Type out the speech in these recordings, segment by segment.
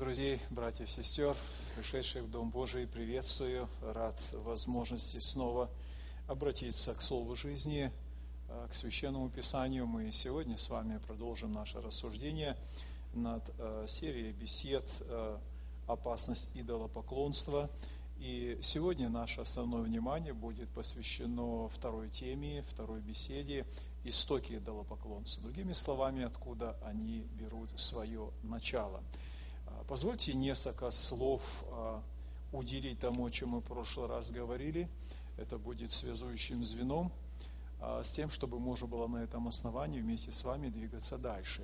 друзей, братьев, сестер, пришедших в Дом Божий, приветствую. Рад возможности снова обратиться к Слову жизни, к Священному Писанию. Мы сегодня с вами продолжим наше рассуждение над серией бесед «Опасность идолопоклонства». И сегодня наше основное внимание будет посвящено второй теме, второй беседе «Истоки идолопоклонства». Другими словами, откуда они берут свое начало. Позвольте несколько слов уделить тому, о чем мы в прошлый раз говорили. Это будет связующим звеном с тем, чтобы можно было на этом основании вместе с вами двигаться дальше.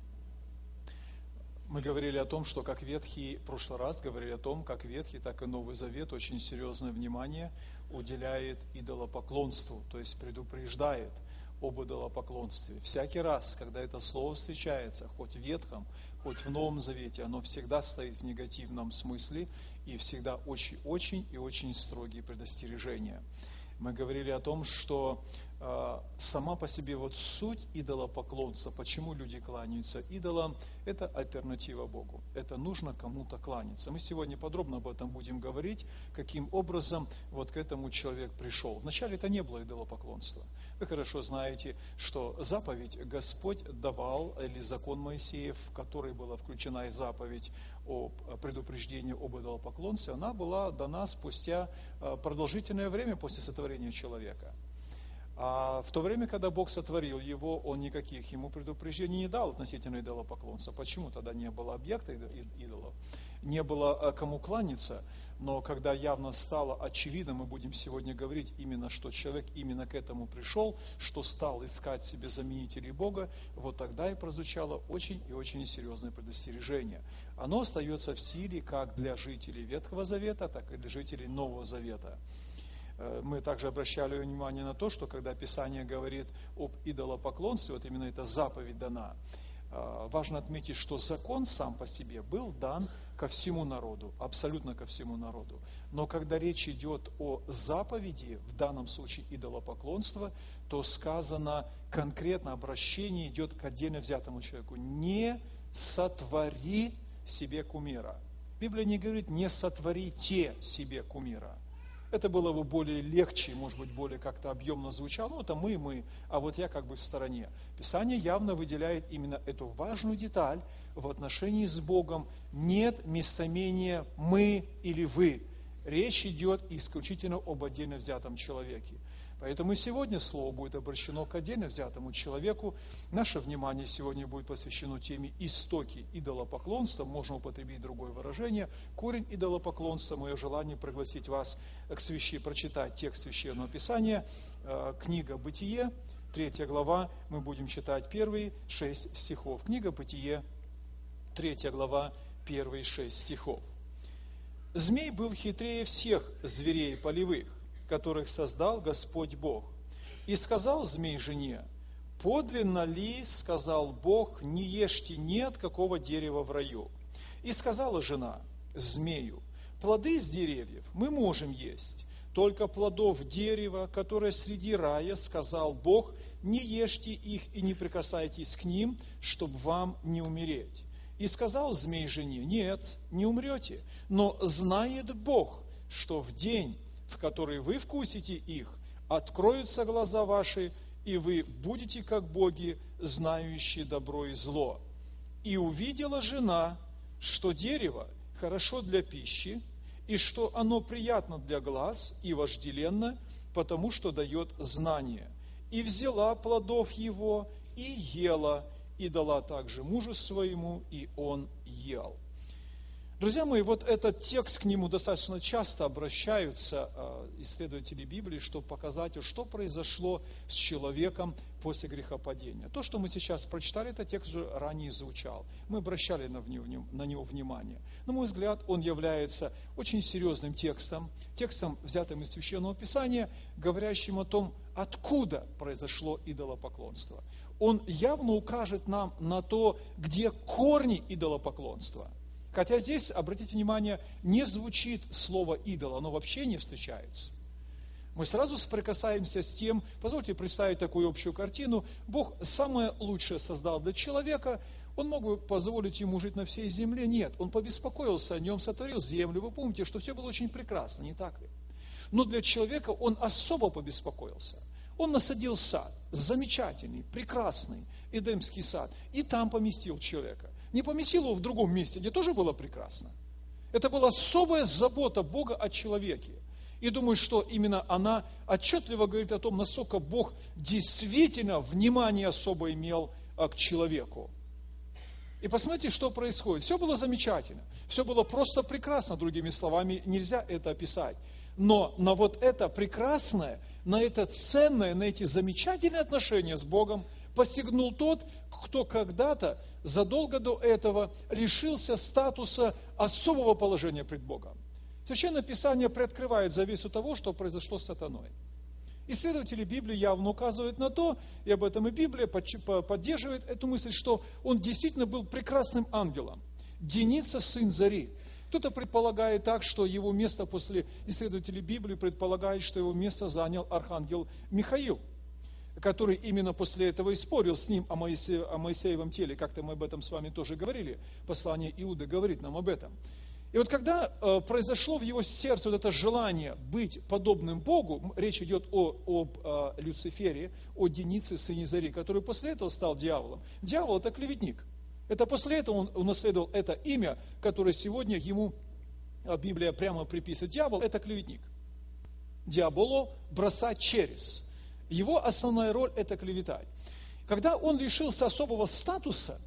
Мы говорили о том, что в прошлый раз говорили о том, как Ветхий, так и Новый Завет очень серьезное внимание уделяет идолопоклонству, то есть предупреждает об идолопоклонстве. Всякий раз, когда это слово встречается, хоть в Ветхом, хоть в Новом Завете, оно всегда стоит в негативном смысле и всегда очень-очень и очень строгие предостережения. Мы говорили о том, что сама по себе суть идолопоклонства, почему люди кланяются идолам, это альтернатива Богу. Это нужно кому-то кланяться. Мы сегодня подробно об этом будем говорить, каким образом к этому человек пришел. Вначале это не было идолопоклонства. Вы хорошо знаете, что заповедь Господь давал, или закон Моисеев, в который была включена и заповедь о предупреждении об идолопоклонстве, она была дана спустя продолжительное время после сотворения человека. А в то время, когда Бог сотворил его, Он никаких ему предупреждений не дал относительно идолопоклонства. Почему? Тогда не было объекта идолов, не было кому кланяться. Но когда явно стало очевидно, мы будем сегодня говорить именно, что человек именно к этому пришел, что стал искать себе заменителей Бога, тогда и прозвучало очень и очень серьезное предостережение. Оно остается в силе как для жителей Ветхого Завета, так и для жителей Нового Завета. Мы также обращали внимание на то, что когда Писание говорит об идолопоклонстве, именно эта заповедь дана, важно отметить, что закон сам по себе был дан ко всему народу, абсолютно ко всему народу. Но когда речь идет о заповеди, в данном случае идолопоклонства, то сказано конкретно, обращение идет к отдельно взятому человеку. Не сотвори себе кумира. Библия не говорит, не сотворите себе кумира. Это было бы более легче, может быть, более как-то объемно звучало. Это мы, а я как бы в стороне. Писание явно выделяет именно эту важную деталь в отношении с Богом. Нет местоимения «мы» или «вы». Речь идет исключительно об отдельно взятом человеке. Поэтому и сегодня слово будет обращено к отдельно взятому человеку. Наше внимание сегодня будет посвящено теме «Истоки идолопоклонства». Можно употребить другое выражение. Корень идолопоклонства. Мое желание пригласить вас прочитать текст Священного Писания. Книга «Бытие», 3 глава. Мы будем читать первые 6 стихов. Книга «Бытие», 3 глава, первые 6 стихов. «Змей был хитрее всех зверей полевых, которых создал Господь Бог. И сказал змей жене: подлинно ли, сказал Бог, не ешьте ни от какого дерева в раю. И сказала жена змею: плоды с деревьев мы можем есть, только плодов дерева, которое среди рая, сказал Бог, не ешьте их и не прикасайтесь к ним, чтобы вам не умереть. И сказал змей жене: нет, не умрете, но знает Бог, что в день, в который вы вкусите их, откроются глаза ваши, и вы будете как боги, знающие добро и зло. И увидела жена, что дерево хорошо для пищи, и что оно приятно для глаз и вожделенно, потому что дает знание. И взяла плодов его, и ела, и дала также мужу своему, и он ел». Друзья мои, этот текст, к нему достаточно часто обращаются исследователи Библии, чтобы показать, что произошло с человеком после грехопадения. То, что мы сейчас прочитали, это текст уже ранее звучал. Мы обращали на него внимание. На мой взгляд, он является очень серьезным текстом, взятым из Священного Писания, говорящим о том, откуда произошло идолопоклонство. Он явно укажет нам на то, где корни идолопоклонства. Хотя здесь, обратите внимание, не звучит слово «идол», оно вообще не встречается. Мы сразу соприкасаемся с тем, позвольте представить такую общую картину, Бог самое лучшее создал для человека, Он мог бы позволить ему жить на всей земле? Нет, он побеспокоился о нем, сотворил землю. Вы помните, что все было очень прекрасно, не так ли? Но для человека он особо побеспокоился. Он насадил сад, замечательный, прекрасный Эдемский сад, и там поместил человека. Не поместил его в другом месте, где тоже было прекрасно. Это была особая забота Бога о человеке. И думаю, что именно она отчетливо говорит о том, насколько Бог действительно внимание особо имел к человеку. И посмотрите, что происходит. Все было замечательно, все было просто прекрасно, другими словами, нельзя это описать. Но на вот это прекрасное, на это ценное, на эти замечательные отношения с Богом посягнул тот, кто когда-то, задолго до этого, лишился статуса особого положения пред Богом. Священное Писание приоткрывает завесу того, что произошло с сатаной. Исследователи Библии явно указывают на то, и об этом и Библия поддерживает эту мысль, что он действительно был прекрасным ангелом. Деница, сын Зари. Кто-то предполагает так, что его место после исследователей Библии предполагает, что его место занял архангел Михаил, который именно после этого и спорил с ним о Моисеевом теле. Как-то мы об этом с вами тоже говорили. Послание Иуды говорит нам об этом. И вот когда произошло в его сердце вот это желание быть подобным Богу, речь идет о Люцифере, о Денице, сыне Зари, который после этого стал дьяволом. Дьявол – это клеветник. Это после этого он унаследовал это имя, которое сегодня ему Библия прямо приписывает. Дьявол – это клеветник. Диаболо – бросать через. Его основная роль – это клеветать. Когда он лишился особого статуса,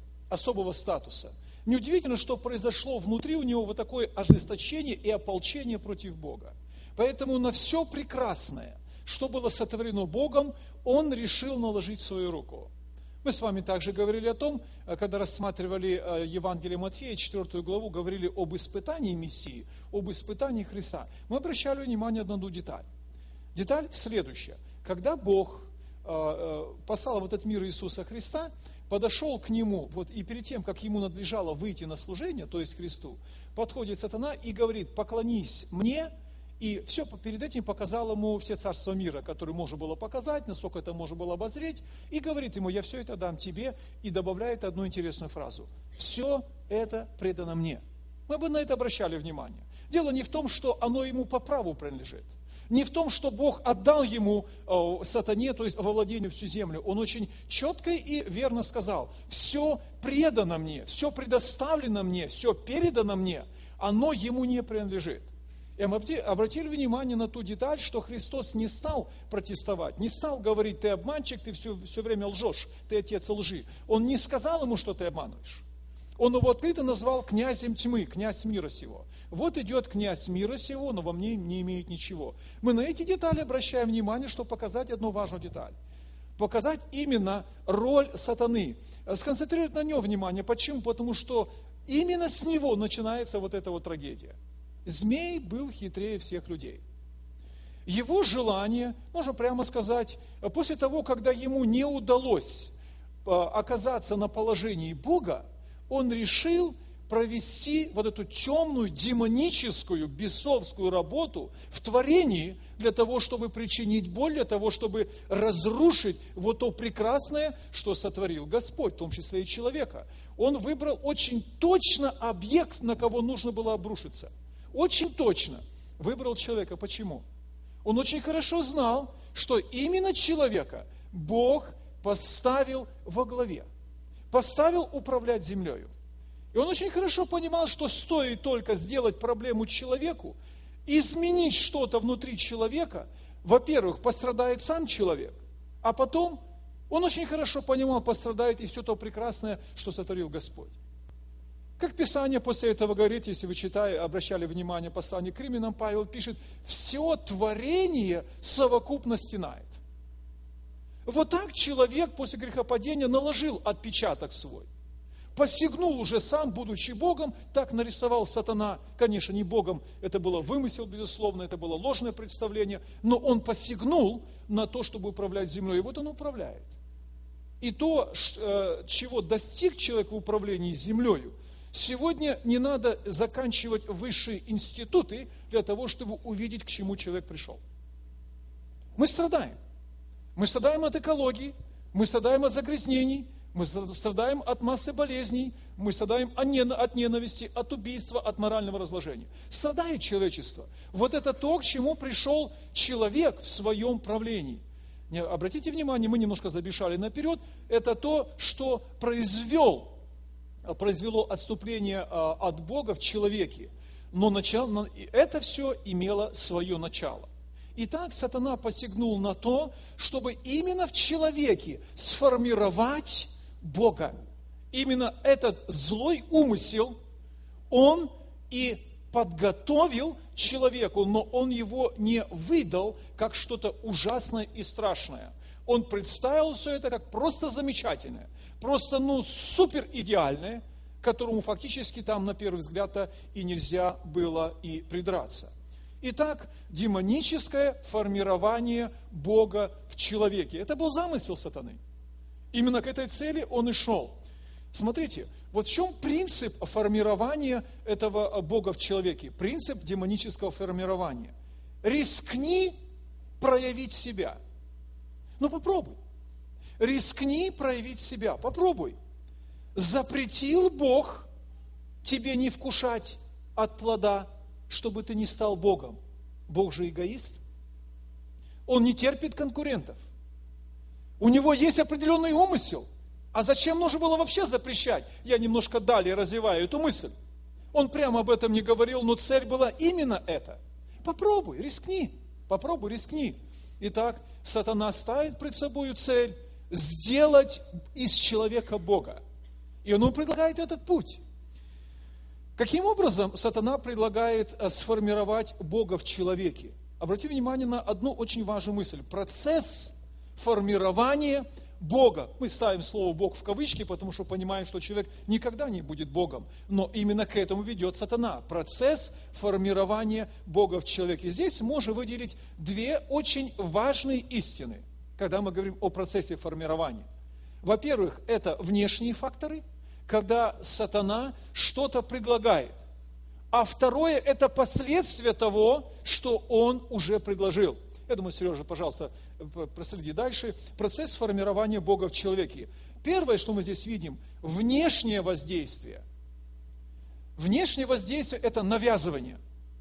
неудивительно, что произошло внутри у него вот такое ожесточение и ополчение против Бога. Поэтому на все прекрасное, что было сотворено Богом, он решил наложить свою руку. Мы с вами также говорили о том, когда рассматривали Евангелие Матфея, 4 главу, говорили об испытании Мессии, об испытании Христа. Мы обращали внимание на одну деталь. Деталь следующая. Когда Бог послал в этот мир Иисуса Христа, подошел к Нему, вот, и перед тем, как Ему надлежало выйти на служение, то есть Христу, подходит сатана и говорит: поклонись мне, и все перед этим показал ему все царства мира, которые можно было показать, насколько это можно было обозреть, и говорит ему: я все это дам тебе, и добавляет одну интересную фразу: все это предано мне. Мы бы на это обращали внимание. Дело не в том, что оно ему по праву принадлежит. Не в том, что Бог отдал ему, сатане, то есть во владение всю землю. Он очень четко и верно сказал: все предано мне, все предоставлено мне, все передано мне, оно ему не принадлежит. И мы обратили внимание на ту деталь, что Христос не стал протестовать, не стал говорить: ты обманщик, ты все время лжешь, ты отец лжи. Он не сказал ему, что ты обманываешь. Он его открыто назвал князем тьмы, князь мира сего. Вот идет князь мира сего, но во мне не имеет ничего. Мы на эти детали обращаем внимание, чтобы показать одну важную деталь. Показать именно роль сатаны. Сконцентрировать на нем внимание. Почему? Потому что именно с него начинается вот эта вот трагедия. Змей был хитрее всех людей. Его желание, можно прямо сказать, после того, когда ему не удалось оказаться на положении Бога, он решил провести вот эту темную, демоническую, бесовскую работу в творении для того, чтобы причинить боль, для того, чтобы разрушить вот то прекрасное, что сотворил Господь, в том числе и человека. Он выбрал очень точно объект, на кого нужно было обрушиться. Очень точно выбрал человека. Почему? Он очень хорошо знал, что именно человека Бог поставил во главе, поставил управлять землею. И он очень хорошо понимал, что стоит только сделать проблему человеку, изменить что-то внутри человека, во-первых, пострадает сам человек, а потом он очень хорошо понимал, пострадает и все то прекрасное, что сотворил Господь. Как Писание после этого говорит, если вы обращали внимание послание к Римлянам, Павел пишет: все творение совокупно стенает. Вот так человек после грехопадения наложил отпечаток свой. Посягнул уже сам, будучи Богом, так нарисовал сатана. Конечно, не Богом, это было вымысел, безусловно, это было ложное представление, но он посягнул на то, чтобы управлять землей, и вот он управляет. И то, чего достиг человек в управлении землею, сегодня не надо заканчивать высшие институты для того, чтобы увидеть, к чему человек пришел. Мы страдаем. Мы страдаем от экологии, мы страдаем от загрязнений, Мы страдаем от массы болезней, мы страдаем от ненависти, от убийства, от морального разложения. Страдает человечество. Вот это то, к чему пришел человек в своем правлении. Обратите внимание, мы немножко забежали наперед. Это то, что произвело отступление от Бога в человеке. Но это все имело свое начало. Итак, сатана посягнул на то, чтобы именно в человеке сформировать Бога. Именно этот злой умысел он и подготовил человеку, но он его не выдал как что-то ужасное и страшное. Он представил все это как просто замечательное, просто супер идеальное, к которому фактически там на первый взгляд-то и нельзя было и придраться. Итак, демоническое формирование Бога в человеке. Это был замысел сатаны. Именно к этой цели он и шел. Смотрите, вот в чем принцип формирования этого Бога в человеке? Принцип демонического формирования. Рискни проявить себя. Попробуй. Рискни проявить себя. Попробуй. Запретил Бог тебе не вкушать от плода, чтобы ты не стал Богом. Бог же эгоист. Он не терпит конкурентов. У него есть определенный умысел. А зачем нужно было вообще запрещать? Я немножко далее развиваю эту мысль. Он прямо об этом не говорил, но цель была именно эта. Попробуй, рискни. Попробуй, рискни. Итак, сатана ставит пред собой цель сделать из человека Бога. И он предлагает этот путь. Каким образом сатана предлагает сформировать Бога в человеке? Обратите внимание на одну очень важную мысль. Процесс формирования Бога. Мы ставим слово «Бог» в кавычки, потому что понимаем, что человек никогда не будет Богом. Но именно к этому ведет сатана. Процесс формирования Бога в человеке. Здесь можно выделить две очень важные истины, когда мы говорим о процессе формирования. Во-первых, это внешние факторы, когда сатана что-то предлагает. А второе, это последствия того, что он уже предложил. Я думаю, Сережа, пожалуйста, проследи дальше. Процесс формирования Бога в человеке. Первое, что мы здесь видим, внешнее воздействие. Внешнее воздействие – это навязывание.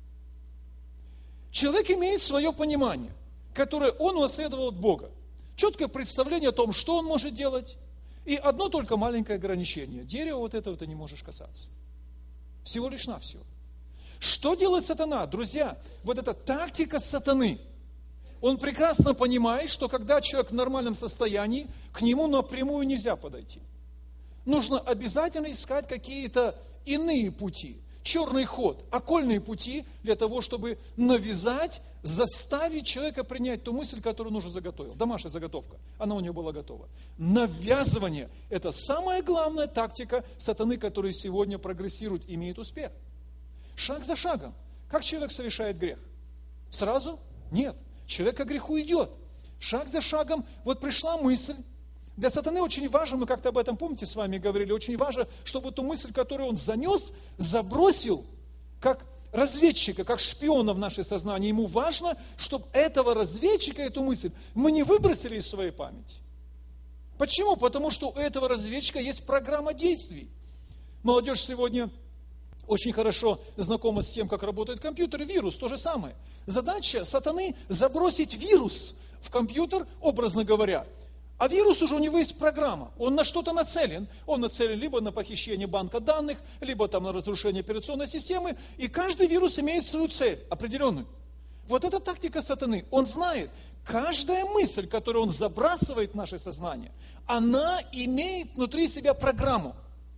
Человек имеет свое понимание, которое он унаследовал от Бога. Четкое представление о том, что он может делать. И одно только маленькое ограничение. Дерева вот этого ты не можешь касаться. Всего лишь навсего. Что делает сатана? Друзья, вот эта тактика сатаны. Он прекрасно понимает, что когда человек в нормальном состоянии, к нему напрямую нельзя подойти. Нужно обязательно искать какие-то иные пути. Черный ход, окольные пути для того, чтобы навязать, заставить человека принять ту мысль, которую он уже заготовил. Домашняя заготовка, она у него была готова. Навязывание – это самая главная тактика сатаны, которая сегодня прогрессирует, имеет успех. Шаг за шагом. Как человек совершает грех? Сразу? Нет. Человек к греху идет. Шаг за шагом. Вот пришла мысль. Для сатаны очень важно, мы как-то об этом, помните, с вами говорили, очень важно, чтобы эту мысль, которую он занес, забросил, как разведчика, как шпиона в наше сознание. Ему важно, чтобы этого разведчика, эту мысль, мы не выбросили из своей памяти. Почему? Потому что у этого разведчика есть программа действий. Молодежь сегодня очень хорошо знакома с тем, как работает компьютер, вирус, то же самое. Задача сатаны забросить вирус в компьютер, образно говоря. А вирус уже у него есть программа, он на что-то нацелен. Он нацелен либо на похищение банка данных, либо там на разрушение операционной системы. И каждый вирус имеет свою цель определенную. Вот эта тактика сатаны. Он знает, каждая мысль, которую он забрасывает в наше сознание, она имеет внутри себя программу.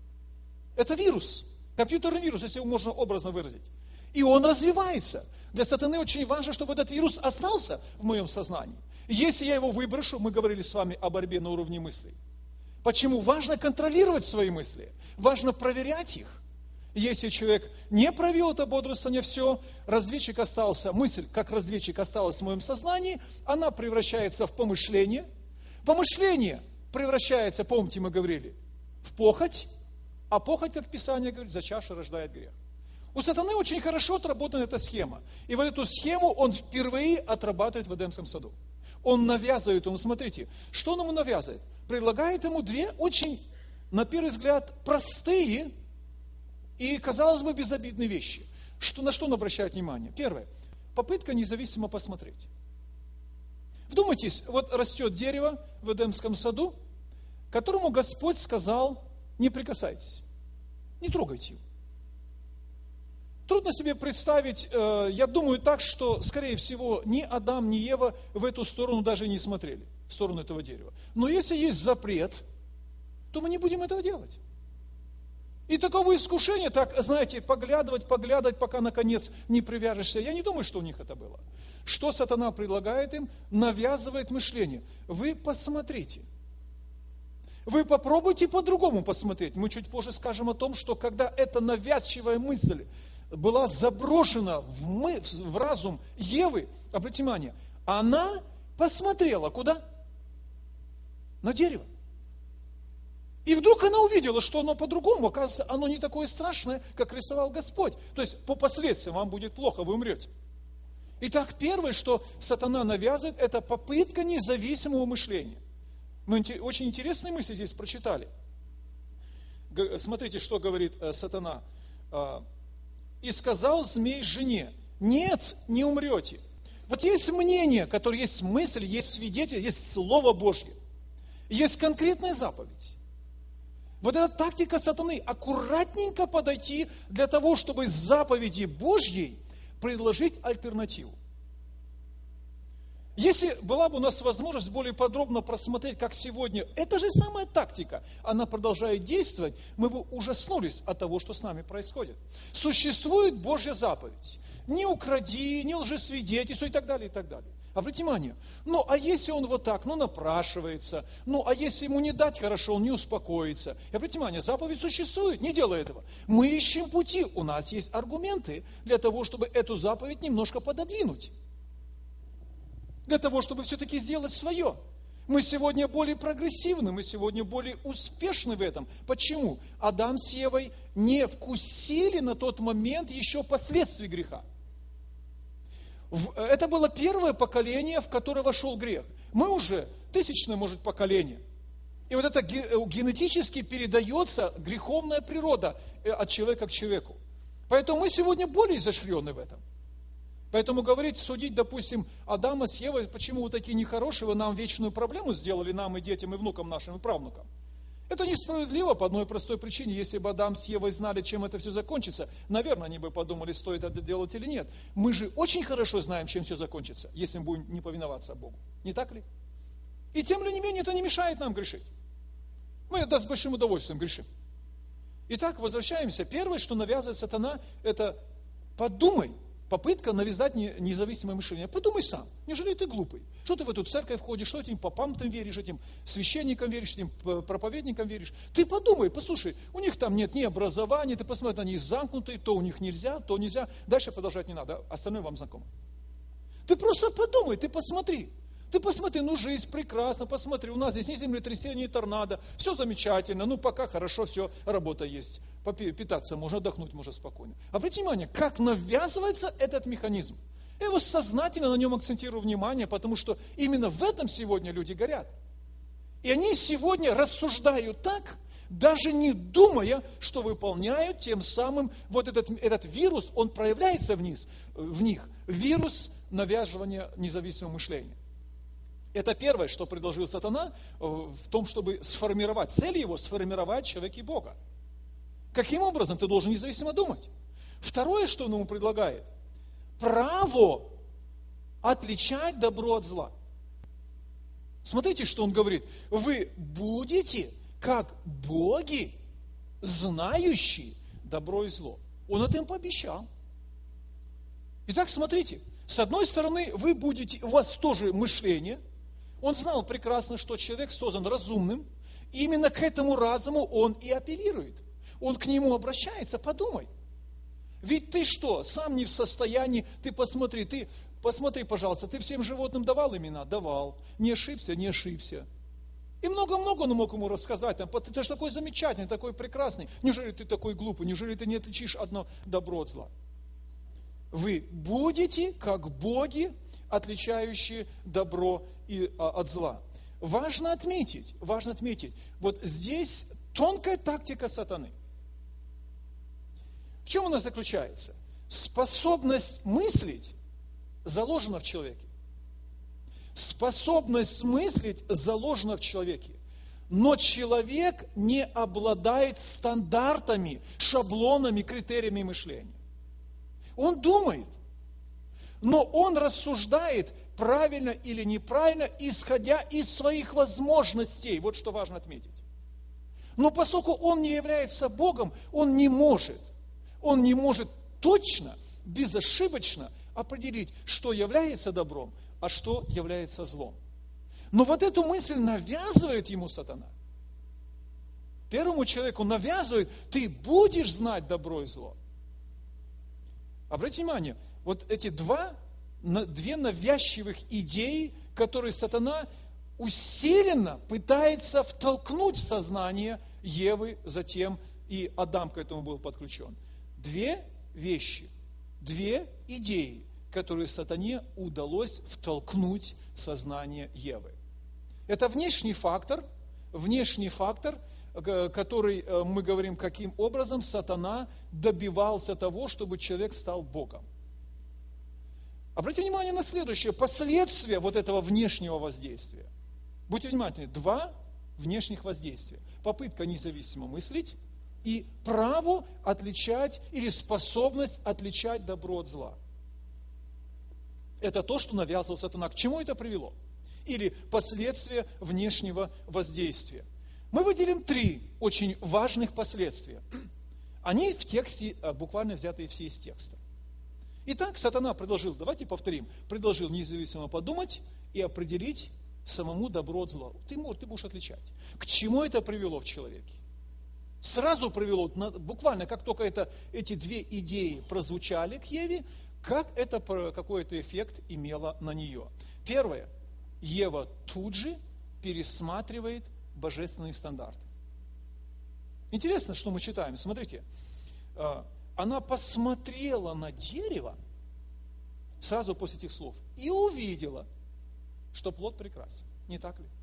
Это вирус, компьютерный вирус, если его можно образно выразить. И он развивается. Для сатаны очень важно, чтобы этот вирус остался в моем сознании. Если я его выброшу, мы говорили с вами о борьбе на уровне мыслей. Почему? Важно контролировать свои мысли, важно проверять их. Если человек не провел это бодрствование, все, разведчик остался, мысль, как разведчик осталась в моем сознании, она превращается в помышление. Помышление превращается, помните, мы говорили, в похоть, а похоть, как Писание говорит, зачавший рождает грех. У сатаны очень хорошо отработана эта схема. И вот эту схему он впервые отрабатывает в Эдемском саду. Он навязывает, смотрите, что он ему навязывает? предлагает ему две очень, на первый взгляд, простые и, казалось бы, безобидные вещи. На что он обращает внимание? Первое. Попытка независимо посмотреть. Вдумайтесь, вот растет дерево в Эдемском саду, которому Господь сказал: не прикасайтесь, не трогайте его. Трудно себе представить, я думаю так, что, скорее всего, ни Адам, ни Ева в эту сторону даже не смотрели, в сторону этого дерева. Но если есть запрет, то мы не будем этого делать. И такого искушения, так, знаете, поглядывать, пока наконец не привяжешься, я не думаю, что у них это было. Что сатана предлагает им? Навязывает мышление. Вы посмотрите. Вы попробуйте по-другому посмотреть. Мы чуть позже скажем о том, что когда эта навязчивая мысль была заброшена в разум Евы, обратите внимание, она посмотрела куда? На дерево. И вдруг она увидела, что оно по-другому, оказывается, оно не такое страшное, как рисовал Господь. То есть по последствиям вам будет плохо, вы умрете. Итак, первое, что сатана навязывает, это попытка независимого мышления. Мы очень интересные мысли здесь прочитали. Смотрите, что говорит сатана. «И сказал змей жене: нет, не умрете». Вот есть мнение, которое есть мысль, есть свидетель, есть Слово Божье. Есть конкретная заповедь. Вот эта тактика сатаны, аккуратненько подойти для того, чтобы заповеди Божьей предложить альтернативу. Если была бы у нас возможность более подробно просмотреть, как сегодня, эта же самая тактика, она продолжает действовать, мы бы ужаснулись от того, что с нами происходит. Существует Божья заповедь. Не укради, не лжесвидетельствуй и так далее, и так далее. Обратите внимание, а если он вот так, напрашивается, а если ему не дать хорошо, он не успокоится. И обратите внимание, заповедь существует, не делай этого. Мы ищем пути, у нас есть аргументы для того, чтобы эту заповедь немножко пододвинуть. Для того, чтобы все-таки сделать свое. Мы сегодня более прогрессивны, мы сегодня более успешны в этом. Почему? Адам с Евой не вкусили на тот момент еще последствий греха. Это было первое поколение, в которое вошел грех. Мы уже тысячное, может, поколение. И вот это генетически передается греховная природа от человека к человеку. Поэтому мы сегодня более изощрены в этом. Поэтому говорить, судить, допустим, Адама с Евой, почему вы такие нехорошие, вы нам вечную проблему сделали, нам и детям, и внукам нашим, и правнукам. Это несправедливо по одной простой причине. Если бы Адам с Евой знали, чем это все закончится, наверное, они бы подумали, стоит это делать или нет. Мы же очень хорошо знаем, чем все закончится, если мы будем не повиноваться Богу. Не так ли? И тем не менее, это не мешает нам грешить. Мы это с большим удовольствием грешим. Итак, возвращаемся. Первое, что навязывает сатана, это подумай. Попытка навязать независимое мышление. Подумай сам, неужели ты глупый? Что ты в эту церковь ходишь, что этим попам ты веришь, этим священникам веришь, этим проповедникам веришь? Ты подумай, послушай, у них там нет ни образования, ты посмотри, они замкнутые, то у них нельзя, то нельзя. Дальше продолжать не надо, остальное вам знакомо. Ты просто подумай, ты посмотри. Ты посмотри, жизнь прекрасна, посмотри, у нас здесь ни землетрясения, ни торнадо, все замечательно, пока хорошо, все, работа есть, питаться можно, отдохнуть можно спокойно. Обратите внимание, как навязывается этот механизм. Я его сознательно на нем акцентирую внимание, потому что именно в этом сегодня люди горят. И они сегодня рассуждают так, даже не думая, что выполняют тем самым вот этот вирус, он проявляется в них, вирус навязывания независимого мышления. Это первое, что предложил сатана в том, чтобы сформировать, цель его сформировать человека и Бога. Каким образом ты должен независимо думать? Второе, что он ему предлагает, право отличать добро от зла. Смотрите, что он говорит. Вы будете как боги, знающие добро и зло. Он это им пообещал. Итак, смотрите, с одной стороны, у вас тоже мышление. Он знал прекрасно, что человек создан разумным, и именно к этому разуму он и апеллирует. Он к нему обращается, подумай. Ведь ты что, сам не в состоянии, ты посмотри, пожалуйста, ты всем животным давал имена? Давал. Не ошибся? Не ошибся. И много-много он мог ему рассказать. Ты же такой замечательный, такой прекрасный. Неужели ты такой глупый? Неужели ты не отличишь одно добро от зла? Вы будете как боги, отличающие добро от зла. важно отметить, вот здесь тонкая тактика сатаны. В чем она заключается? Способность мыслить заложена в человеке. Способность мыслить заложена в человеке. Но человек не обладает стандартами, шаблонами, критериями мышления. Он думает, но он рассуждает правильно или неправильно, исходя из своих возможностей. Вот что важно отметить. Но поскольку он не является Богом, он не может точно, безошибочно определить, что является добром, а что является злом. Но вот эту мысль навязывает ему сатана. Первому человеку навязывает: ты будешь знать добро и зло. Обратите внимание, вот эти две навязчивых идеи, которые сатана усиленно пытается втолкнуть в сознание Евы, затем и Адам к этому был подключен. Две вещи, две идеи, которые сатане удалось втолкнуть в сознание Евы. Это внешний фактор, который, мы говорим, каким образом сатана добивался того, чтобы человек стал Богом. Обратите внимание на следующее, последствия вот этого внешнего воздействия. Будьте внимательны, два внешних воздействия. Попытка независимо мыслить и право отличать или способность отличать добро от зла. Это то, что навязывал сатана. К чему это привело? Или последствия внешнего воздействия. Мы выделим 3 очень важных последствия. Они в тексте, буквально взятые все из текста. Итак, сатана предложил, давайте повторим, предложил независимо подумать и определить самому добро от зла. Ты будешь отличать. К чему это привело в человеке? Сразу привело, буквально как только эти 2 идеи прозвучали к Еве, какой-то эффект имело на нее. Первое. Ева тут же пересматривает божественные стандарты. Интересно, что мы читаем. Смотрите, она посмотрела на дерево сразу после этих слов и увидела, что плод прекрасен. Не так ли?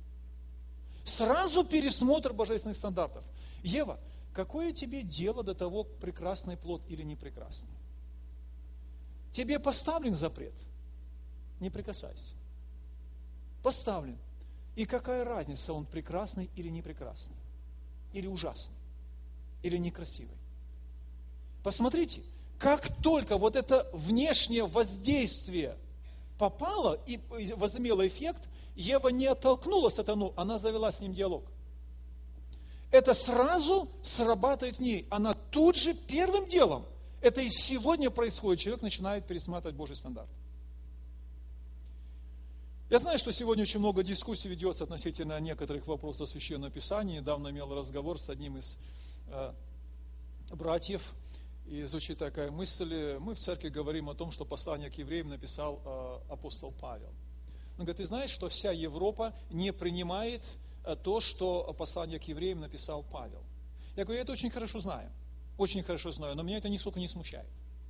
Сразу пересмотр божественных стандартов. Ева, какое тебе дело до того, прекрасный плод или не прекрасный? Тебе поставлен запрет? Не прикасайся. Поставлен. И какая разница, он прекрасный или не прекрасный? Или ужасный? Или некрасивый? Посмотрите, как только вот это внешнее воздействие попало и возымело эффект, Ева не оттолкнула сатану, она завела с ним диалог. Это сразу срабатывает в ней. Она тут же первым делом, это и сегодня происходит, человек начинает пересматривать Божий стандарт. Я знаю, что сегодня очень много дискуссий ведется относительно некоторых вопросов Священного Писания. Недавно имел разговор с одним из братьев, и звучит такая мысль: мы в церкви говорим о том, что послание к евреям написал апостол Павел. Он говорит: ты знаешь, что вся Европа не принимает то, что послание к евреям написал Павел. Я говорю: я это очень хорошо знаю, но меня это нисколько не смущает.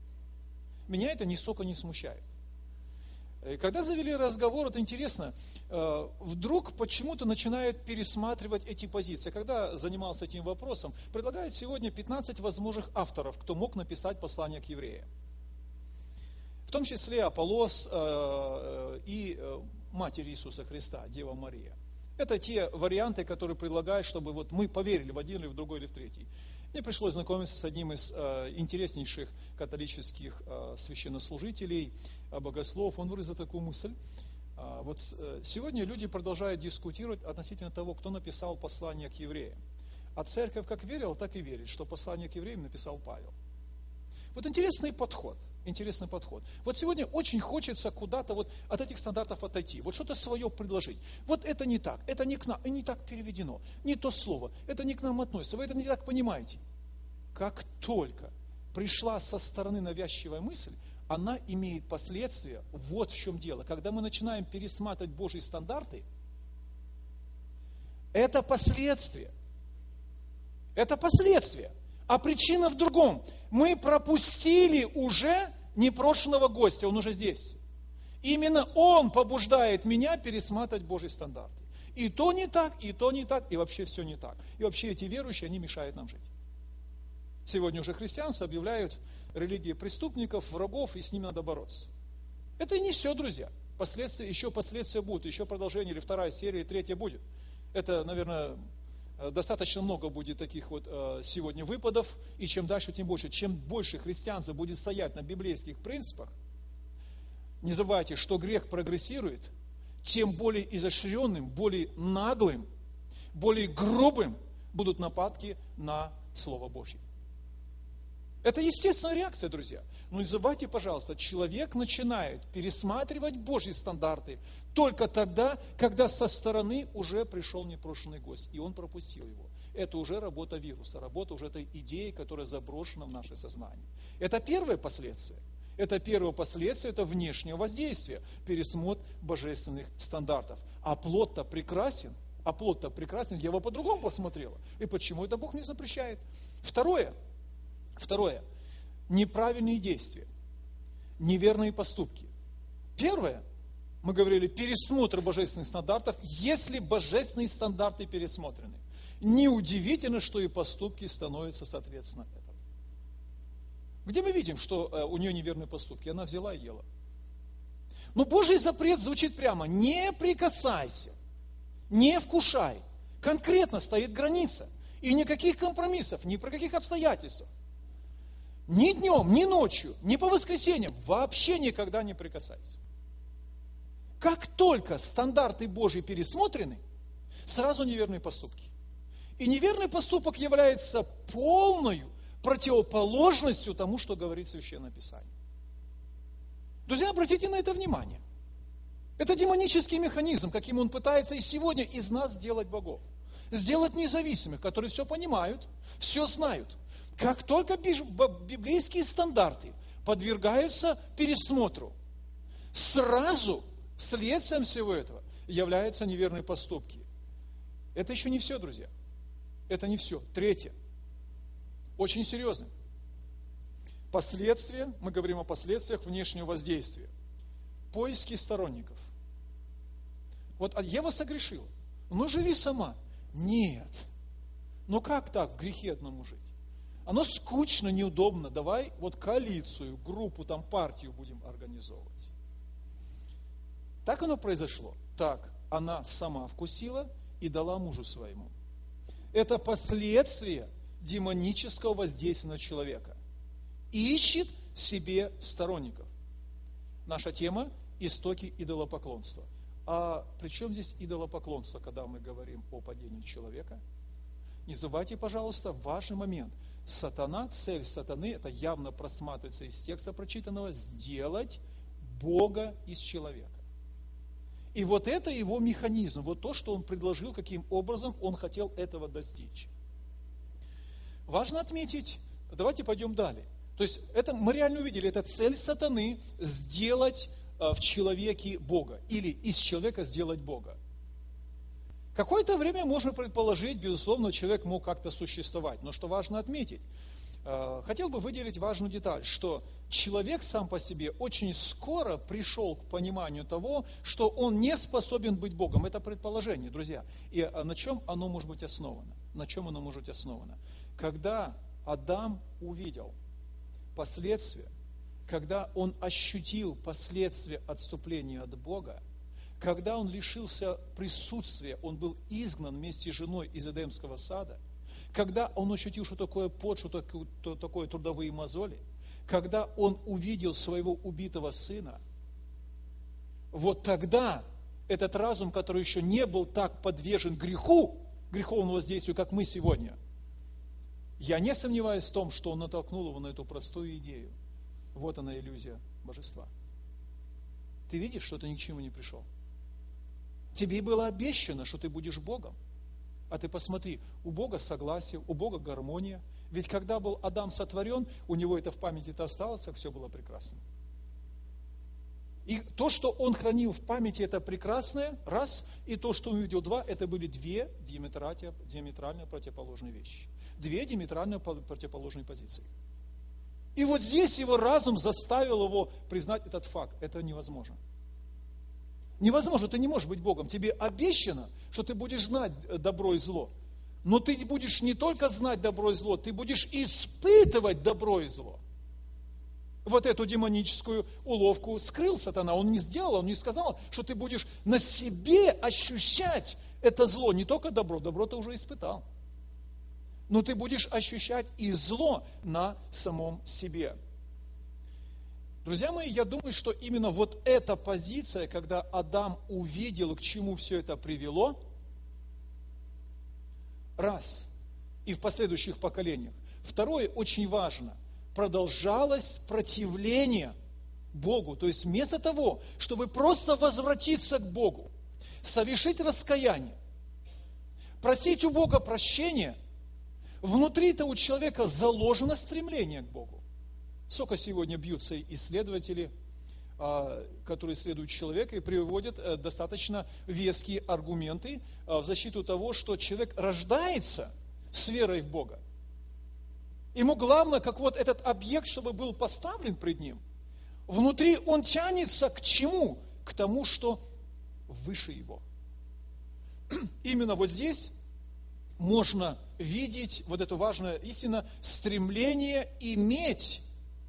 И когда завели разговор, это интересно, вдруг почему-то начинают пересматривать эти позиции. Когда занимался этим вопросом, предлагают сегодня 15 возможных авторов, кто мог написать послание к евреям. В том числе Аполлос и Матерь Иисуса Христа, Дева Мария. Это те варианты, которые предлагают, чтобы вот мы поверили в один или в другой или в третий. Мне пришлось знакомиться с одним из интереснейших католических священнослужителей, богослов. Он выразил такую мысль. Вот сегодня люди продолжают дискутировать относительно того, кто написал послание к евреям. А церковь как верила, так и верит, что послание к евреям написал Павел. Вот интересный подход. Вот сегодня очень хочется куда-то вот от этих стандартов отойти, вот что-то свое предложить. Вот это не так, это не к нам, и не так переведено, не то слово, это не к нам относится, вы это не так понимаете. Как только пришла со стороны навязчивая мысль, она имеет последствия. Вот в чем дело. Когда мы начинаем пересматривать Божьи стандарты, это последствия. А причина в другом. Мы пропустили уже непрошенного гостя, он уже здесь. Именно он побуждает меня пересматривать Божьи стандарты. И то не так, и то не так, и вообще все не так. И вообще эти верующие, они мешают нам жить. Сегодня уже христианство объявляют религией преступников, врагов, и с ними надо бороться. Это не все, друзья. Еще последствия будут, еще продолжение, или вторая серия, и третья будет. Это, наверное, достаточно много будет таких вот сегодня выпадов, и чем дальше, тем больше. Чем больше христианство будет стоять на библейских принципах, не забывайте, что грех прогрессирует, тем более изощренным, более наглым, более грубым будут нападки на Слово Божье. Это естественная реакция, друзья. Но не забывайте, пожалуйста, человек начинает пересматривать Божьи стандарты только тогда, когда со стороны уже пришел непрошенный гость, и он пропустил его. Это уже работа вируса, работа уже этой идеи, которая заброшена в наше сознание. Это первое последствие. Это первое последствие, это внешнее воздействие, пересмотр божественных стандартов. А плод-то прекрасен, я его по-другому посмотрела. И почему это Бог не запрещает? Второе, неправильные действия, неверные поступки. Первое, мы говорили, пересмотр божественных стандартов, если божественные стандарты пересмотрены. Неудивительно, что и поступки становятся соответственно этому. Где мы видим, что у нее неверные поступки? Она взяла и ела. Но Божий запрет звучит прямо: не прикасайся, не вкушай. Конкретно стоит граница. И никаких компромиссов, ни про каких обстоятельствах. Ни днем, ни ночью, ни по воскресеньям. Вообще никогда не прикасайся. Как только стандарты Божьи пересмотрены, сразу неверные поступки. И неверный поступок является полной противоположностью тому, что говорит Священное Писание. Друзья, обратите на это внимание. Это демонический механизм, каким он пытается и сегодня из нас сделать богов. Сделать независимых, которые все понимают, все знают. Как только библейские стандарты подвергаются пересмотру, сразу следствием всего этого являются неверные поступки. Это еще не все, друзья. Это не все. Третье. Очень серьезно. Последствия, мы говорим о последствиях внешнего воздействия. Поиски сторонников. Вот Ева согрешила. Ну, живи сама. Нет. Ну, как так в грехе одному жить? Оно скучно, неудобно. Давай вот коалицию, группу, там партию будем организовывать. Так оно произошло. Так, она сама вкусила и дала мужу своему. Это последствия демонического воздействия на человека. Ищет себе сторонников. Наша тема – истоки идолопоклонства. А при чем здесь идолопоклонство, когда мы говорим о падении человека? Не забывайте, пожалуйста, важный момент. Сатана, цель сатаны, это явно просматривается из текста прочитанного, сделать Бога из человека. И вот это его механизм, вот то, что он предложил, каким образом он хотел этого достичь. Важно отметить, давайте пойдем далее. То есть это мы реально увидели, это цель сатаны сделать в человеке Бога, или из человека сделать Бога. Какое-то время можно предположить, безусловно, человек мог как-то существовать, но что важно отметить, хотел бы выделить важную деталь, что человек сам по себе очень скоро пришел к пониманию того, что он не способен быть Богом. Это предположение, друзья. И на чем оно может быть основано? На чем оно может быть основано? Когда Адам увидел последствия, когда он ощутил последствия отступления от Бога, когда он лишился присутствия, он был изгнан вместе с женой из Эдемского сада, когда он ощутил, что такое пот, что такое трудовые мозоли, когда он увидел своего убитого сына, вот тогда этот разум, который еще не был так подвержен греху, греховному воздействию, как мы сегодня, я не сомневаюсь в том, что он натолкнул его на эту простую идею. Вот она, иллюзия божества. Ты видишь, что ты ни к чему не пришел. Тебе было обещано, что ты будешь Богом. А ты посмотри, у Бога согласие, у Бога гармония. Ведь когда был Адам сотворен, у него это в памяти-то осталось, как все было прекрасно. И то, что он хранил в памяти, это прекрасное, раз, и то, что он увидел, два, это были две диаметрально противоположные вещи. Две диаметрально противоположные позиции. И вот здесь его разум заставил его признать этот факт. Это невозможно. Невозможно, ты не можешь быть Богом. Тебе обещано, что ты будешь знать добро и зло. Но ты будешь не только знать добро и зло, ты будешь испытывать добро и зло. Вот эту демоническую уловку скрыл сатана. Он не сделал, он не сказал, что ты будешь на себе ощущать это зло. Не только добро, добро ты уже испытал. Но ты будешь ощущать и зло на самом себе. Друзья мои, я думаю, что именно вот эта позиция, когда Адам увидел, к чему все это привело, раз, и в последующих поколениях. Второе, очень важно, продолжалось противление Богу. То есть вместо того, чтобы просто возвратиться к Богу, совершить раскаяние, просить у Бога прощения, внутри-то у человека заложено стремление к Богу. Сколько сегодня бьются исследователи, которые исследуют человека и приводят достаточно веские аргументы в защиту того, что человек рождается с верой в Бога. Ему главное, как вот этот объект, чтобы был поставлен пред ним, внутри он тянется к чему? К тому, что выше его. Именно вот здесь можно видеть вот это важное истинно стремление иметь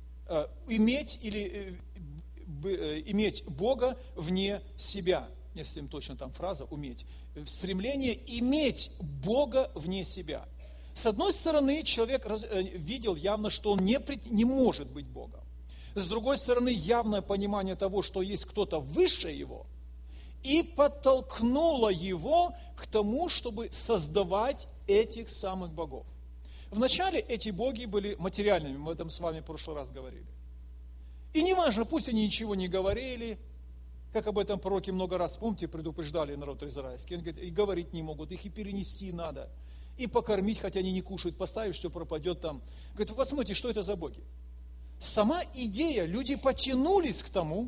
Бога вне себя. Если им точно там фраза «уметь». Стремление иметь Бога вне себя. С одной стороны, человек видел явно, что он не может быть Богом. С другой стороны, явное понимание того, что есть кто-то выше его, и подтолкнуло его к тому, чтобы создавать этих самых богов. Вначале эти боги были материальными, мы об этом с вами в прошлый раз говорили. И неважно, пусть они ничего не говорили, как об этом пророки много раз, помните, предупреждали народ израильский, они говорят, и говорить не могут, их и перенести надо, и покормить, хотя они не кушают, поставишь, все пропадет там. Говорит, вы посмотрите, что это за боги. Сама идея, люди потянулись к тому,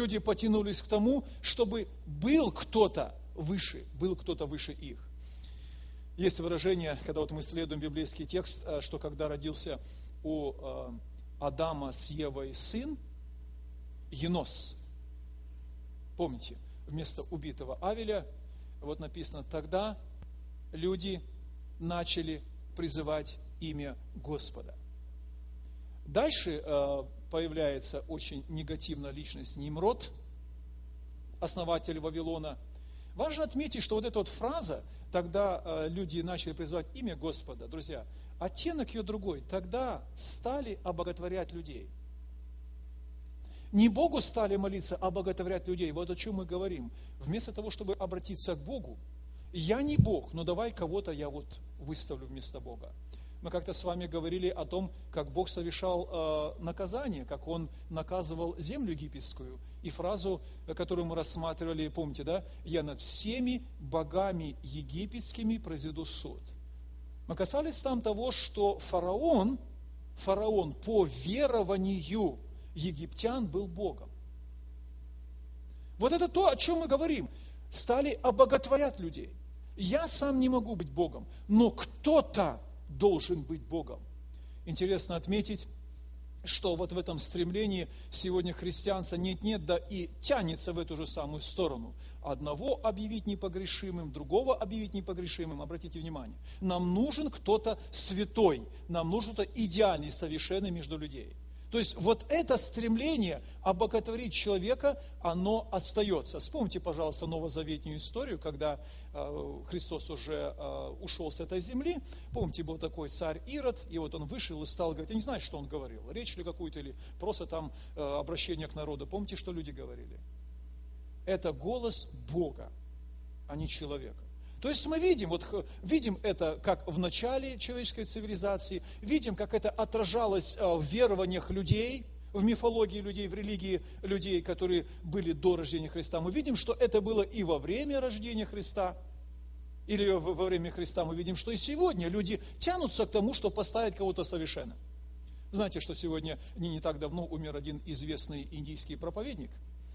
чтобы был кто-то выше их. Есть выражение, когда вот мы исследуем библейский текст, что когда родился у Адама с Евой сын, Енос, помните, вместо убитого Авеля, вот написано, тогда люди начали призывать имя Господа. Дальше появляется очень негативная личность Нимрод, основатель Вавилона. Важно отметить, что вот эта вот фраза, тогда люди начали призывать имя Господа, друзья, оттенок ее другой. Тогда стали обоготворять людей. Не Богу стали молиться, а обоготворять людей. Вот о чем мы говорим. Вместо того, чтобы обратиться к Богу, я не Бог, но давай кого-то я вот выставлю вместо Бога. Мы как-то с вами говорили о том, как Бог совершал наказание, как Он наказывал землю египетскую. И фразу, которую мы рассматривали, помните, да? «Я над всеми богами египетскими произведу суд». Мы касались там того, что фараон по верованию египтян был Богом. Вот это то, о чем мы говорим. Стали обоготворять людей. Я сам не могу быть Богом, но кто-то должен быть Богом. Интересно отметить, что вот в этом стремлении сегодня христианство нет-нет, да и тянется в эту же самую сторону. Одного объявить непогрешимым, другого объявить непогрешимым. Обратите внимание, нам нужен кто-то святой, нам нужен кто-то идеальный, совершенный между людей. То есть вот это стремление обоготворить человека, оно остается. Вспомните, пожалуйста, новозаветную историю, когда Христос уже ушел с этой земли. Помните, был такой царь Ирод, и вот он вышел и стал говорить, я не знаю, что он говорил, речь ли какую-то, или просто там обращение к народу. Помните, что люди говорили? Это голос Бога, а не человека. То есть мы видим это как в начале человеческой цивилизации, видим, как это отражалось в верованиях людей, в мифологии людей, в религии людей, которые были до рождения Христа. Мы видим, что это было и во время рождения Христа, или во время Христа. Мы видим, что и сегодня люди тянутся к тому, чтобы поставить кого-то совершенным. Знаете, что сегодня, не так давно, умер один известный индийский проповедник,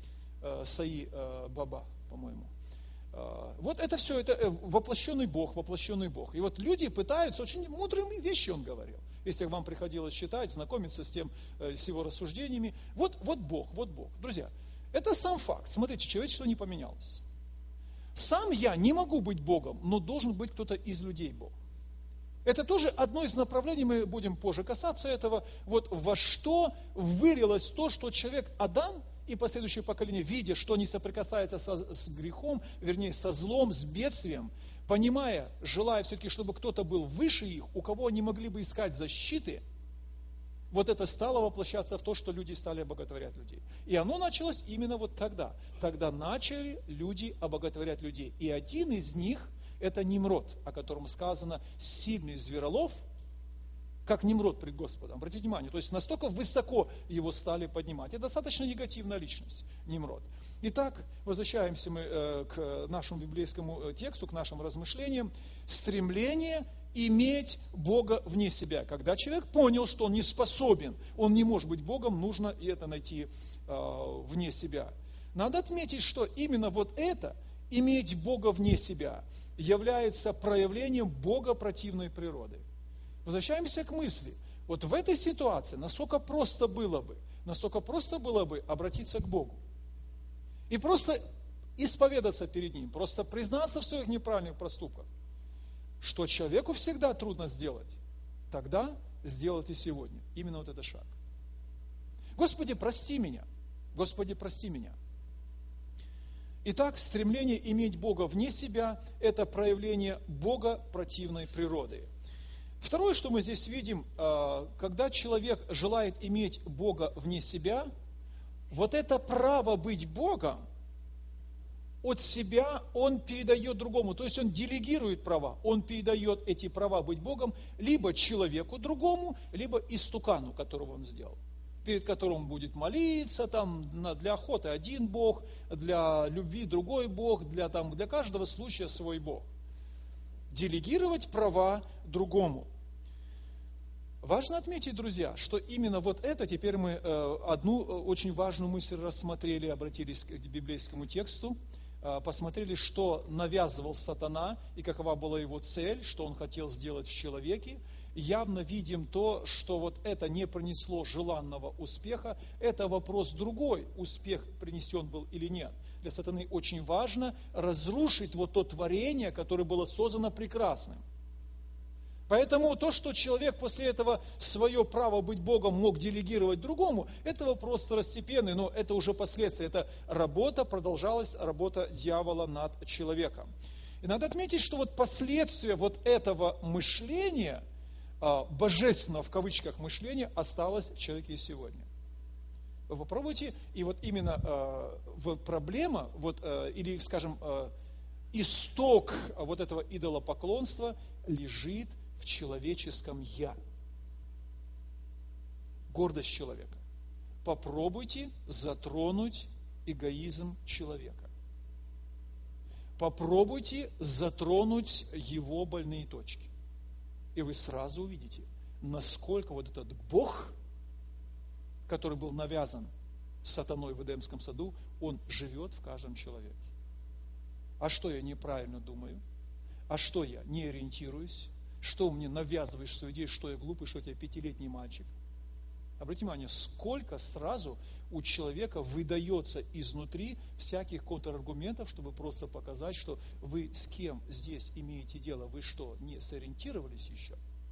Саи Баба, по-моему. Вот это все, это воплощенный Бог. И вот люди пытаются, очень мудрые вещи он говорил. Если вам приходилось читать, знакомиться с его рассуждениями. Вот Бог. Друзья, Это сам факт. Смотрите, человечество не поменялось. Сам я не могу быть Богом, но должен быть кто-то из людей Бог. Это тоже одно из направлений, мы будем позже касаться этого. Вот во что вылилось то, что человек Адам и последующее поколение, видя, что не соприкасается с грехом, вернее, со злом, с бедствием, понимая, желая все-таки, чтобы кто-то был выше их, у кого они могли бы искать защиты, вот это стало воплощаться в то, что люди стали обоготворять людей. И оно началось именно вот тогда. Тогда начали люди обоготворять людей. И один из них, это Нимрод, о котором сказано, сильный зверолов, как Нимрод пред Господом. Обратите внимание, то есть настолько высоко его стали поднимать. Это достаточно негативная личность, Нимрод. Итак, возвращаемся мы к нашему библейскому тексту, к нашим размышлениям. Стремление иметь Бога вне себя. Когда человек понял, что он не способен, он не может быть Богом, нужно и это найти вне себя. Надо отметить, что именно вот это, иметь Бога вне себя, является проявлением богопротивной природы. Возвращаемся к мысли. Вот в этой ситуации насколько просто было бы обратиться к Богу. И просто исповедаться перед Ним, просто признаться в своих неправильных проступках. Что человеку всегда трудно сделать, тогда сделать и сегодня. Именно вот этот шаг. Господи, прости меня. Господи, прости меня. Итак, стремление иметь Бога вне себя – это проявление богопротивной природы. Второе, что мы здесь видим, когда человек желает иметь Бога вне себя, вот это право быть Богом от себя он передает другому. То есть он делегирует права, он передает эти права быть Богом либо человеку другому, либо истукану, которого он сделал, перед которым он будет молиться, там, для охоты один Бог, для любви другой Бог, для каждого случая свой Бог. Делегировать права другому. Важно отметить, друзья, что именно вот это, теперь мы одну очень важную мысль рассмотрели, обратились к библейскому тексту, посмотрели, что навязывал сатана и какова была его цель, что он хотел сделать в человеке. Явно видим то, что вот это не принесло желанного успеха. Это вопрос другой, успех принесен был или нет. Для сатаны очень важно разрушить вот то творение, которое было создано прекрасным. Поэтому то, что человек после этого свое право быть Богом мог делегировать другому, это вопрос второстепенный, но это уже последствия. Это работа, продолжалась работа дьявола над человеком. И надо отметить, что вот последствия вот этого мышления, божественного в кавычках мышления, осталось в человеке и сегодня. Вы попробуйте, и вот именно проблема, или, скажем, исток вот этого идолопоклонства лежит в человеческом «я». Гордость человека. Попробуйте затронуть эгоизм человека. Попробуйте затронуть его больные точки. И вы сразу увидите, насколько вот этот Бог, который был навязан сатаной в Эдемском саду, он живет в каждом человеке. А что я неправильно думаю? А что я не ориентируюсь? Что мне навязываешь свою идею, что я глупый, что я 5-летний мальчик? Обратите внимание, сколько сразу у человека выдается изнутри всяких контраргументов, чтобы просто показать, что вы с кем здесь имеете дело, вы что, не сориентировались еще?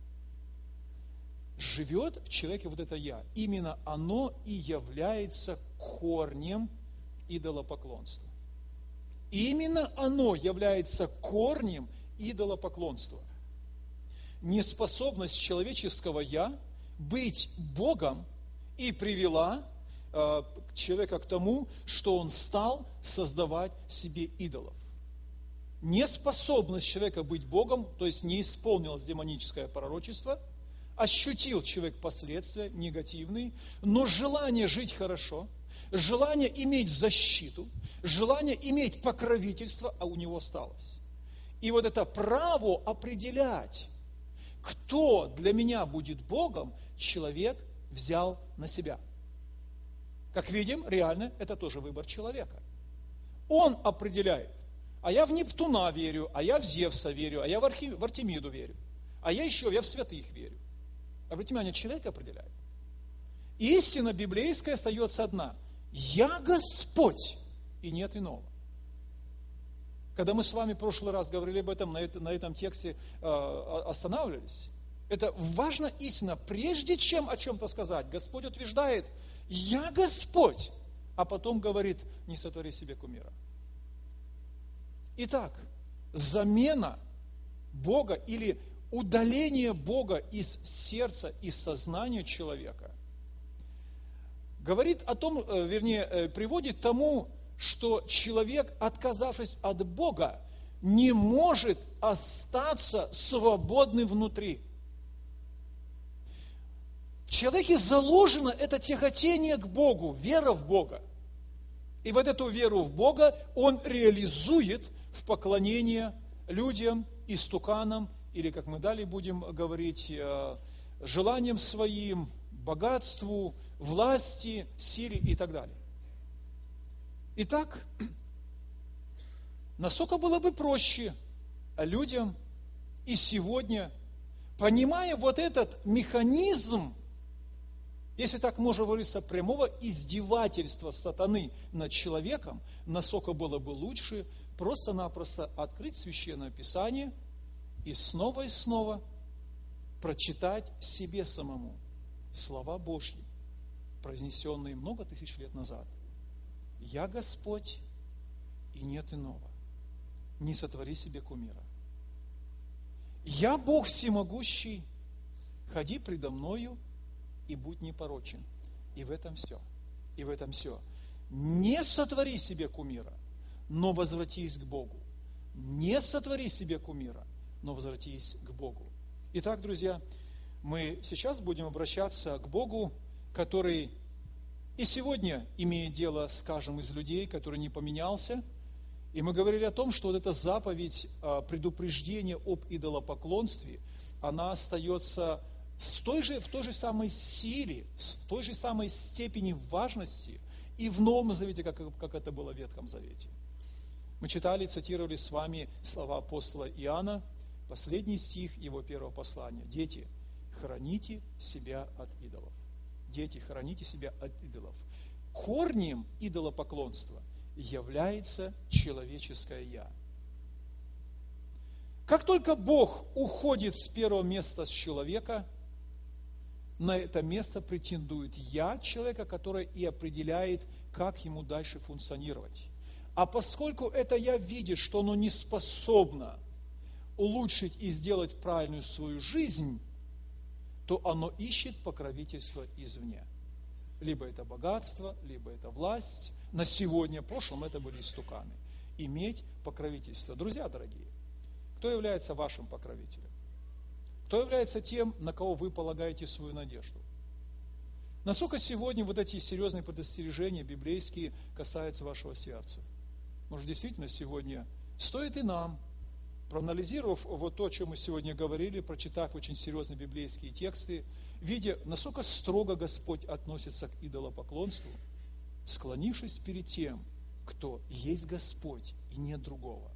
Живет в человеке вот это «я». Именно оно и является корнем идолопоклонства. Именно оно является корнем идолопоклонства. Неспособность человеческого «я» быть Богом и привела человека к тому, что он стал создавать себе идолов. Неспособность человека быть Богом, то есть не исполнилось демоническое пророчество, ощутил человек последствия негативные, но желание жить хорошо, желание иметь защиту, желание иметь покровительство, а у него осталось. И вот это право определять, кто для меня будет Богом, человек взял на себя. Как видим, реально, это тоже выбор человека. Он определяет. А я в Нептуна верю, а я в Зевса верю, а я в Артемиду верю, а я в святых верю. Обратите внимание, человек определяет. Истина библейская остается одна. «Я Господь, и нет иного». Когда мы с вами в прошлый раз говорили об этом, на этом тексте останавливались, это важная истина. Прежде чем о чем-то сказать, Господь утверждает: «Я Господь», а потом говорит: «Не сотвори себе кумира». Итак, замена Бога или удаление Бога из сердца, из сознания человека говорит о том, вернее, приводит к тому, что человек, отказавшись от Бога, не может остаться свободным внутри. В человеке заложено это тяготение к Богу, вера в Бога. И вот эту веру в Бога он реализует в поклонении людям, истуканам, или, как мы далее будем говорить, желаниям своим, богатству, власти, силе и так далее. Итак, насколько было бы проще людям и сегодня, понимая вот этот механизм, если так можно выразиться, прямого издевательства сатаны над человеком, насколько было бы лучше просто-напросто открыть Священное Писание и снова прочитать себе самому слова Божьи, произнесенные много тысяч лет назад. «Я Господь, и нет иного. Не сотвори себе кумира. Я Бог всемогущий, ходи предо мною и будь непорочен». И в этом все. И в этом все. Не сотвори себе кумира, но возвратись к Богу. Не сотвори себе кумира, но возвратись к Богу. Итак, друзья, мы сейчас будем обращаться к Богу, который и сегодня имеет дело с каждым из людей, который не поменялся. И мы говорили о том, что вот эта заповедь предупреждения об идолопоклонстве, она остается в той же самой силе, в той же самой степени важности и в Новом Завете, как это было в Ветхом Завете. Мы читали, цитировали с вами слова апостола Иоанна, последний стих его первого послания. «Дети, храните себя от идолов». Дети, храните себя от идолов. Корнем идолопоклонства является человеческое «я». Как только Бог уходит с первого места с человека, на это место претендует «я» человека, которое и определяет, как ему дальше функционировать. А поскольку это «я» видит, что оно не способно улучшить и сделать правильную свою жизнь, то оно ищет покровительство извне. Либо это богатство, либо это власть. На сегодня, в прошлом это были истуканы. Иметь покровительство. Друзья дорогие, кто является вашим покровителем? Кто является тем, на кого вы полагаете свою надежду? Насколько сегодня вот эти серьезные предостережения библейские касаются вашего сердца? Может, действительно сегодня стоит и нам, проанализировав вот то, о чем мы сегодня говорили, прочитав очень серьезные библейские тексты, видя, насколько строго Господь относится к идолопоклонству, склонившись перед тем, кто есть Господь и нет другого,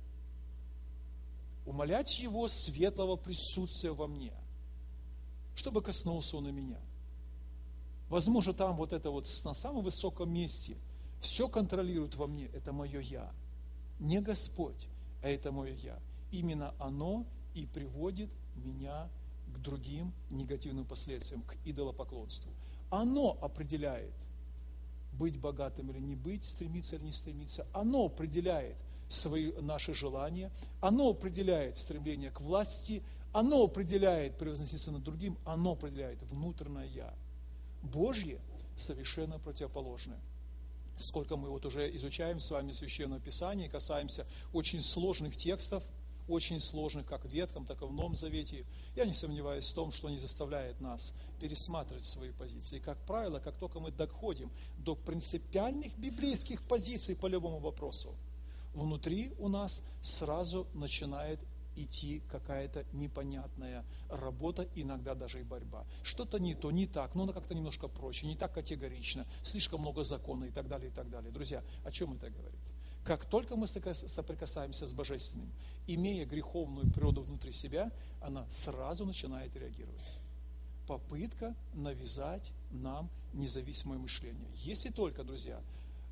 умолять Его светлого присутствия во мне, чтобы коснулся Он и меня. Возможно, там вот это вот на самом высоком месте все контролирует во мне, это мое «я». Не Господь, а это мое «я». Именно оно и приводит меня к другим негативным последствиям, к идолопоклонству. Оно определяет, быть богатым или не быть, стремиться или не стремиться. Оно определяет наши желания, оно определяет стремление к власти, оно определяет превозноситься над другим, оно определяет внутреннее «я». Божье совершенно противоположное. Сколько мы вот уже изучаем с вами Священное Писание, касаемся очень сложных текстов, очень сложных, как в Ветхом, так и в Новом Завете. Я не сомневаюсь в том, что они заставляют нас пересматривать свои позиции. И, как правило, как только мы доходим до принципиальных библейских позиций по любому вопросу, внутри у нас сразу начинает идти какая-то непонятная работа, иногда даже и борьба. Что-то не то, не так, но как-то немножко проще, не так категорично, слишком много закона и так далее, и так далее. Друзья, о чем это говорит? Как только мы соприкасаемся с Божественным, имея греховную природу внутри себя, она сразу начинает реагировать. Попытка навязать нам независимое мышление. Если только, друзья,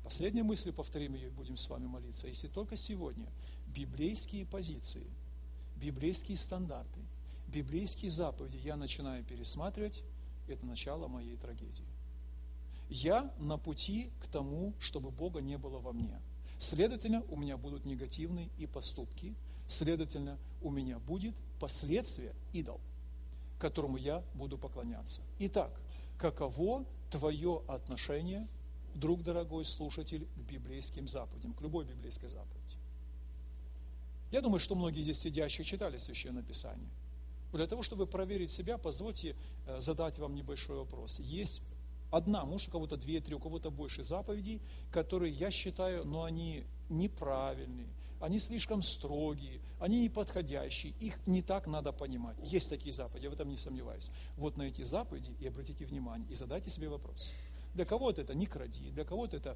Последняя мысль, повторим ее, и будем с вами молиться. Если только сегодня библейские позиции, библейские стандарты, библейские заповеди я начинаю пересматривать, это начало моей трагедии. Я на пути к тому, чтобы Бога не было во мне. Следовательно, у меня будут негативные и поступки. Следовательно, у меня будет последствие идол, которому я буду поклоняться. Итак, каково твое отношение, друг дорогой слушатель, к библейским заповедям, к любой библейской заповеди? Я думаю, что многие здесь сидящие читали Священное Писание. Для того, чтобы проверить себя, позвольте задать вам небольшой вопрос. Есть одна, может, у кого-то 2-3, у кого-то больше заповедей, которые я считаю, но они неправильные, они слишком строгие, они неподходящие, их не так надо понимать. Есть такие заповеди, я в этом не сомневаюсь. Вот на эти заповеди и обратите внимание, и задайте себе вопрос. Для кого-то это не кради, для кого-то это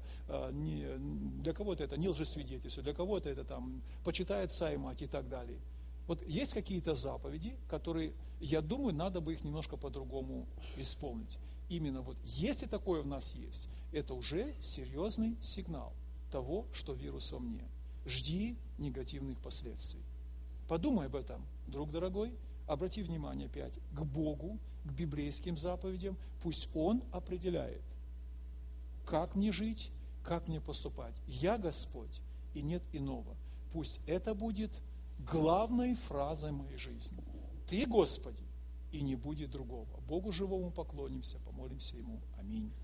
не лжесвидетельство, для кого-то это там почитай отца и мать и так далее. Вот есть какие-то заповеди, которые, я думаю, надо бы их немножко по-другому исполнить. Именно вот, если такое в нас есть, это уже серьезный сигнал того, что вирус во мне. Жди негативных последствий. Подумай об этом, друг дорогой, обрати внимание опять к Богу, к библейским заповедям, пусть Он определяет, как мне жить, как мне поступать. Я Господь, и нет иного. Пусть это будет главной фразой моей жизни. Ты, Господи, и не будет другого. Богу живому поклонимся, помолимся Ему. Аминь.